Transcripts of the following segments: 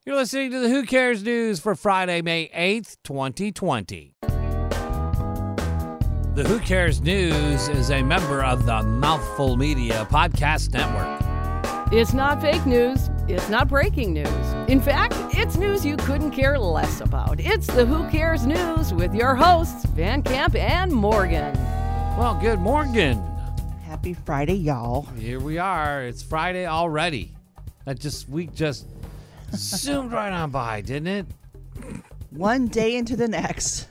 You're listening to the Who Cares News for Friday, May 8th, 2020. The Who Cares News is a member of the Mouthful Media Podcast Network. It's not fake news. It's not breaking news. In fact, it's news you couldn't care less about. It's the Who Cares News with your hosts, Van Camp and Morgan. Well, good morning. Happy Friday, y'all. Here we are. It's Friday already. Week just zoomed right on by, didn't it? One day into the next.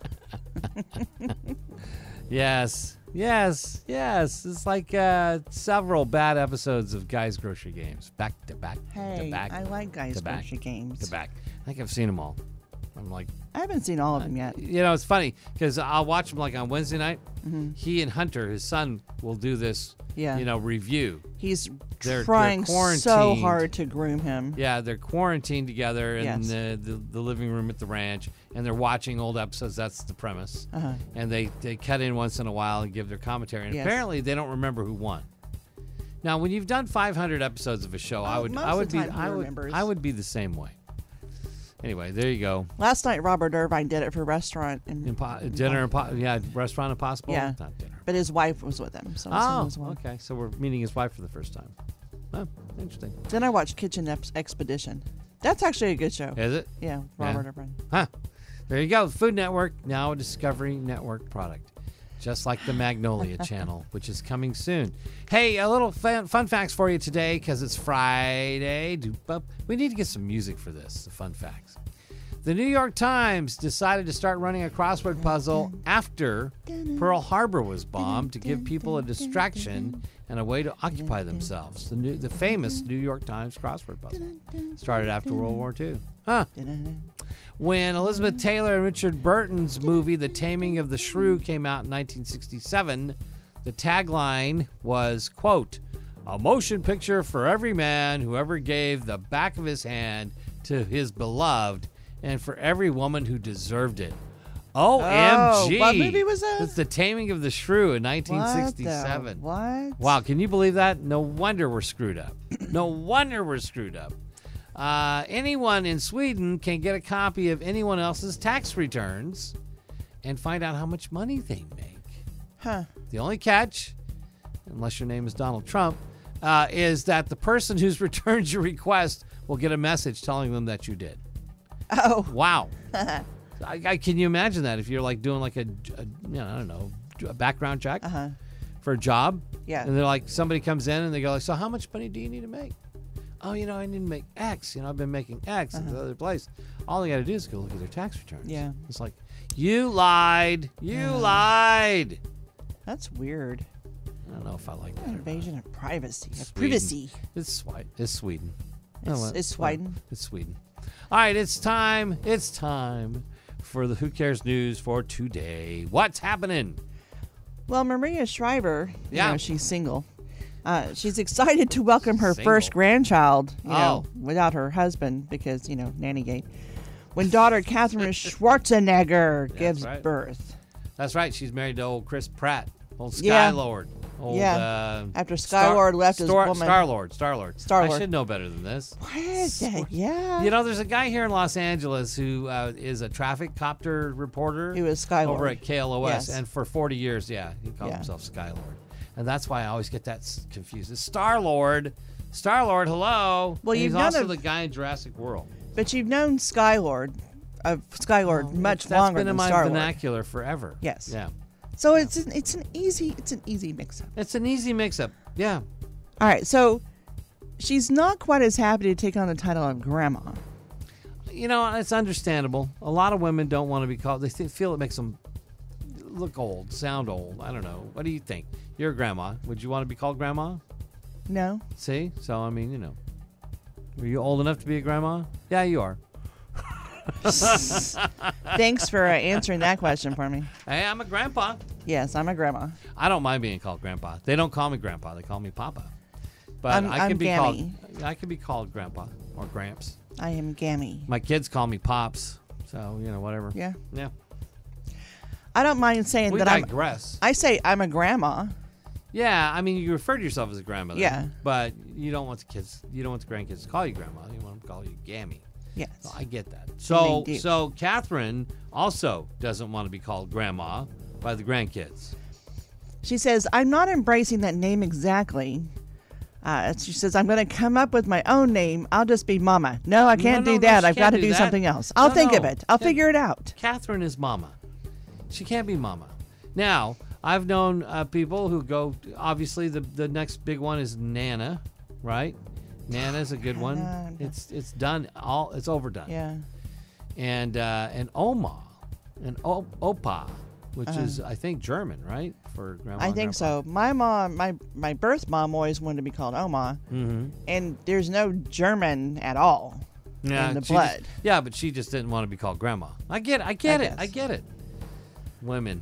Yes. It's like several bad episodes of Guys Grocery Games. Back to back Hey, to back. I like Guys Grocery Games. To back. I think I've seen them all. I'm like, I haven't seen all of them yet. you know, it's funny because I'll watch them like on Wednesday night. Mm-hmm. He and Hunter, his son, will do this, review. He's They're trying so quarantined. hard to groom him. Yeah, they're quarantined together in Yes. the living room at the ranch, and they're watching old episodes. That's the premise. Uh-huh. And they cut in once in a while and give their commentary. And Yes. apparently, they don't remember who won. Now, when you've done 500 episodes of a show, I would be the same way. Anyway, there you go. Last night, Robert Irvine did it for restaurant. Restaurant Impossible? Yeah. Not dinner. But his wife was with him. So was one. Okay. So we're meeting his wife for the first time. Oh, interesting. Then I watched Kitchen Expedition. That's actually a good show. Is it? Yeah, Robert Irvine. Huh. There you go. Food Network, now a Discovery Network product. Just like the Magnolia Channel, which is coming soon. Hey, a little fun facts for you today because it's Friday. We need to get some music for this, the fun facts. The New York Times decided to start running a crossword puzzle after Pearl Harbor was bombed to give people a distraction and a way to occupy themselves. The famous New York Times crossword puzzle started after World War II. Huh. When Elizabeth Taylor and Richard Burton's movie The Taming of the Shrew came out in 1967, the tagline was, quote, "A motion picture for every man who ever gave the back of his hand to his beloved and for every woman who deserved it." OMG. What movie was that? It's The Taming of the Shrew in 1967. What? Wow, can you believe that? No wonder we're screwed up. Anyone in Sweden can get a copy of anyone else's tax returns and find out how much money they make. Huh. The only catch, unless your name is Donald Trump, is that the person whose returns you request will get a message telling them that you did. Oh. Wow. Can you imagine that if you're like doing like a background check for a job? Yeah. And they're like, somebody comes in and they go like, so how much money do you need to make? Oh, I need to make X. I've been making X at the other place. All they got to do is go look at their tax returns. Yeah. It's like, you lied. You lied. That's weird. I don't know if I like that. Invasion of privacy. Sweden. It's Sweden. It's Sweden. It's Sweden. All right, it's time. It's time for the Who Cares News for today. What's happening? Well, Maria Shriver, Yeah. she's single. She's excited to welcome her Single. first grandchild, without her husband because, Nannygate. When daughter Catherine Schwarzenegger gives right. birth. That's right. She's married to old Chris Pratt, old Yeah. Skylord. After Skylord left his woman. Star-Lord. I should know better than this. What is that? Yeah. There's a guy here in Los Angeles who is a traffic copter reporter. He was Skylord. Over at KLOS. Yes. And for 40 years, he called himself Skylord. And that's why I always get that confused. It's Star-Lord. Star-Lord, hello. Well, and you've he's also known the guy in Jurassic World. But you've known Skylord much That's longer been than in my Star-Lord. vernacular forever. Yes. Yeah. So it's an easy mix-up. It's an easy mix-up. Yeah. All right, so she's not quite as happy to take on the title of grandma. It's understandable. A lot of women don't want to be called. They feel it makes them look old, sound old. I don't know. What do you think? You're a grandma. Would you want to be called grandma? No. See? So, were you old enough to be a grandma? Yeah, you are. Thanks for answering that question for me. Hey, I'm a grandpa. Yes, I'm a grandma. I don't mind being called grandpa. They don't call me grandpa. They call me papa. But I'm I can be Gammy. I can be called grandpa or gramps. I am Gammy. My kids call me pops. So, whatever. Yeah. Yeah. I don't mind saying We that digress. I say I'm a grandma. Yeah, you refer to yourself as a grandmother. Yeah. But you don't want the grandkids to call you grandma. You want them to call you Gammy. Yes. So I get that. they do. So Catherine also doesn't want to be called grandma by the grandkids. She says, I'm not embracing that name exactly. She says, I'm going to come up with my own name. I'll just be Mama. No, I can't do that. she I've got can't to do that. something else. I'll think of No. it. I'll figure it out. Catherine is Mama. She can't be Mama. Now, I've known people who go, obviously the next big one is Nana, right? Nana's a good one. Nana. It's done. It's overdone. Yeah. And Oma, and Opa, which is I think German, right? For grandma. I and think grandpa. so. My mom, my birth mom always wanted to be called Oma. Mm-hmm. And there's no German at all Yeah, in the she blood. but she just didn't want to be called grandma. I get it. I guess. get it. Women.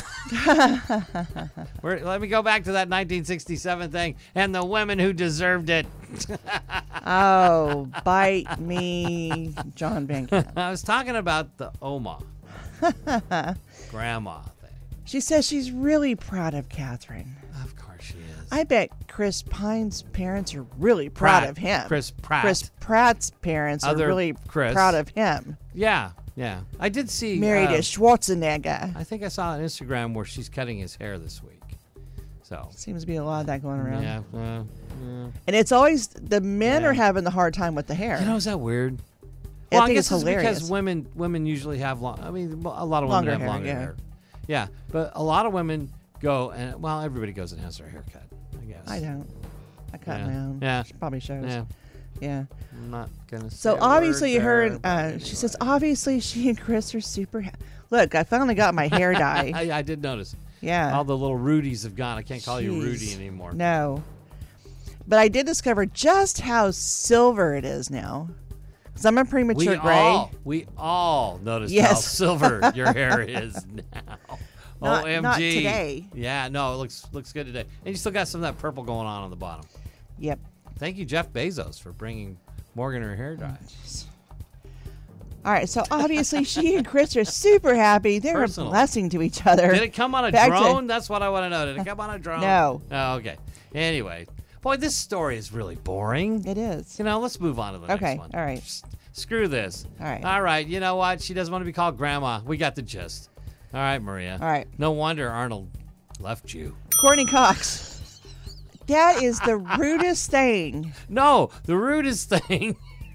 Let me go back to that 1967 thing and the women who deserved it. Oh, bite me, John Van Camp. I was talking about the Oma. Grandma thing. She says she's really proud of Catherine. Of course she is. I bet Chris Pine's parents are really proud of him. Chris Pratt. Chris Pratt's parents are Other really Chris. proud of him. Yeah. I did see. Married to Schwarzenegger. I think I saw on Instagram where she's cutting his hair this week. So. Seems to be a lot of that going around. Yeah. And it's always the men are having the hard time with the hair. You know, is that weird? I Well, I think guess it's hilarious. because women usually have long. I mean, a lot of women Longer have hair, longer yeah. hair. Yeah, but a lot of women go and everybody goes and has their hair cut. I guess. I don't. I cut Yeah. my own. Yeah. She probably shows. Yeah, Yeah. I'm not gonna. Say So a word obviously there, her, but she says, anyway. obviously she and Chris are super Look, I finally got my hair dye. I did notice. Yeah. All the little Rudies have gone. I can't call you Rudy Jeez. anymore. No. But I did discover just how silver it is now. Because I'm a premature gray. We all noticed how Yes. silver your hair is now. Not- OMG. not today. Yeah, no, it looks good today. And you still got some of that purple going on the bottom. Yep. Thank you, Jeff Bezos, for bringing Morgan her hair dye. All right, so obviously she and Chris are super happy. They're Personal. a blessing to each other. Did it come on a Back to- drone? That's what I want to know. Did it come on a drone? No. Oh, okay. Anyway, boy, this story is really boring. It is. You know, let's move on to the Okay, next one. all right. Screw this. All right. All right. You know what? She doesn't want to be called grandma. We got the gist. All right, Maria. All right. No wonder Arnold left you. Courtney Cox. That is the rudest thing. No, the rudest thing.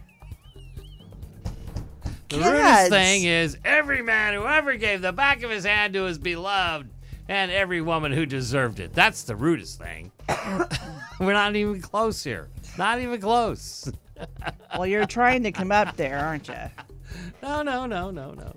The Kids. rudest thing is every man who ever gave the back of his hand to his beloved and every woman who deserved it. That's the rudest thing. We're not even close here. Not even close. Well, you're trying to come up there, aren't you? No.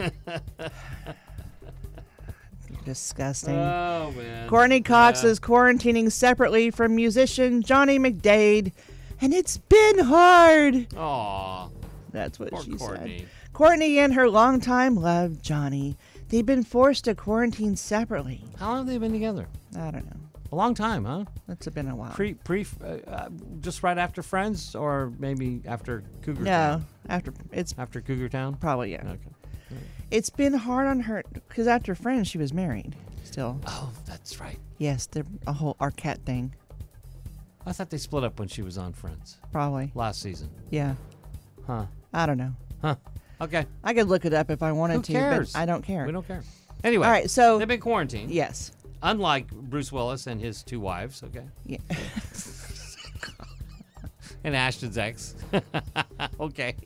Disgusting. Oh, man. Courtney Cox Yeah. is quarantining separately from musician Johnny McDade, and it's been hard. Aw, That's what poor she Courtney. said. Courtney and her longtime love, Johnny, they've been forced to quarantine separately. How long have they been together? I don't know. A long time, huh? It's been a while. Just right after Friends, or maybe after Cougar No, Town? it's After Cougar Town? probably, yeah. Okay. It's been hard on her because after Friends, she was married still. Oh, that's right. Yes, they're a whole Arquette thing, I thought they split up when she was on Friends probably. last season. Yeah, Huh. I don't know. Huh. Okay. I could look it up if I wanted Who to, cares? but I don't care. We don't care. Anyway. All right, so They've been quarantined. yes, Unlike Bruce Willis and his two wives, okay? yeah. And Ashton's ex. Okay.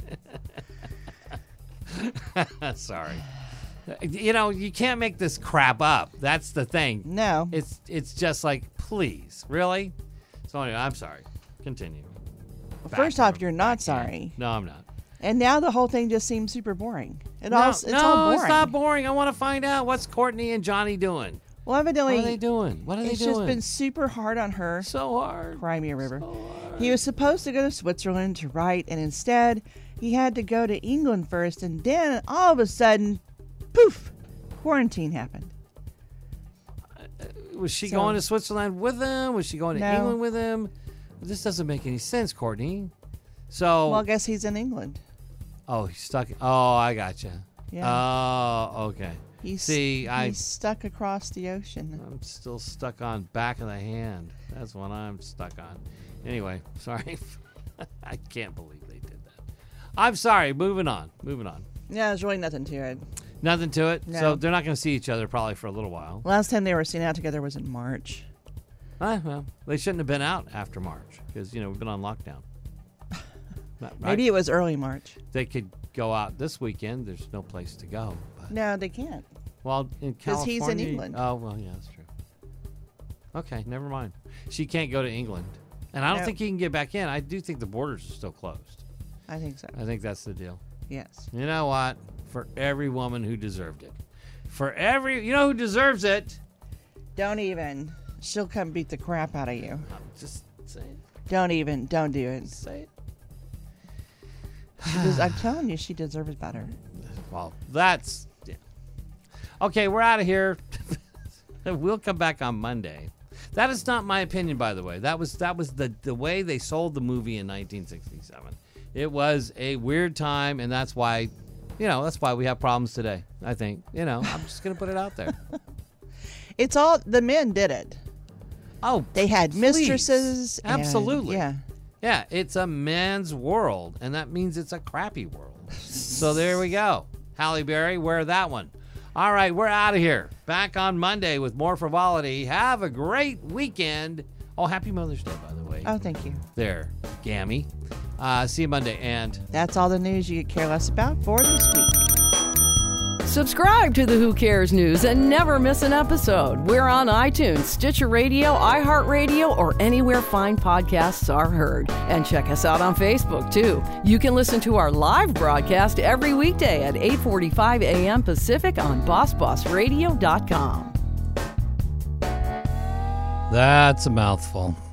Sorry. You know, you can't make this crap up. That's the thing. No, It's just like, please, really? So anyway, I'm sorry. Continue. first Back off, to- you're not sorry, No, I'm not. and now the whole thing just seems super boring. It's No, all boring. it's not boring. I want to find out what's Courtney and Johnny doing. Well, evidently, What are they doing? What are they it's doing? just been super hard on her. so hard. Crimea River. So hard. He was supposed to go to Switzerland to write, and instead, he had to go to England first, and then all of a sudden, poof, quarantine happened. Was she So- going to Switzerland with him? Was she going to No. England with him? This doesn't make any sense, Courtney. So, Well, I guess he's in England. oh, he's stuck. Oh, I gotcha. Yeah. Oh, okay. He's stuck across the ocean. I'm still stuck on back of the hand. That's what I'm stuck on. Anyway, sorry. I can't believe they did that. I'm sorry. Moving on. Yeah, there's really nothing to it. Nothing to it. No. So they're not going to see each other probably for a little while. Last time they were seen out together was in March. Well, they shouldn't have been out after March because, we've been on lockdown. Right? Maybe it was early March. They could go out this weekend. There's no place to go. But, No, they can't. well, in 'Cause California. he's in England. Oh, well, yeah, that's true. Okay, never mind. She can't go to England. And I don't No. think he can get back in. I do think the borders are still closed. I think so. I think that's the deal. Yes. You know what? For every woman who deserved it. You know who deserves it? Don't even. She'll come beat the crap out of you. I'm just saying. Don't do it. Say it. I'm telling you, she deserves better. Well, that's... Yeah. Okay, we're out of here. We'll come back on Monday. That is not my opinion, by the way. That was the way they sold the movie in 1967. It was a weird time, and that's why we have problems today, I think. I'm just going to put it out there. It's all the men did it. Oh, They had please. mistresses. and- Absolutely. yeah. Yeah, it's a man's world, and that means it's a crappy world. So there we go. Halle Berry, wear that one. All right, we're out of here. Back on Monday with more frivolity. Have a great weekend. Oh, happy Mother's Day, by the way. Oh, thank you. There, Gammy. See you Monday, and That's all the news you could care less about for this week. Subscribe to the Who Cares News and never miss an episode. We're on iTunes, Stitcher Radio, iHeartRadio, or anywhere fine podcasts are heard. And check us out on Facebook, too. You can listen to our live broadcast every weekday at 8:45 a.m. Pacific on BossBossRadio.com. that's a mouthful.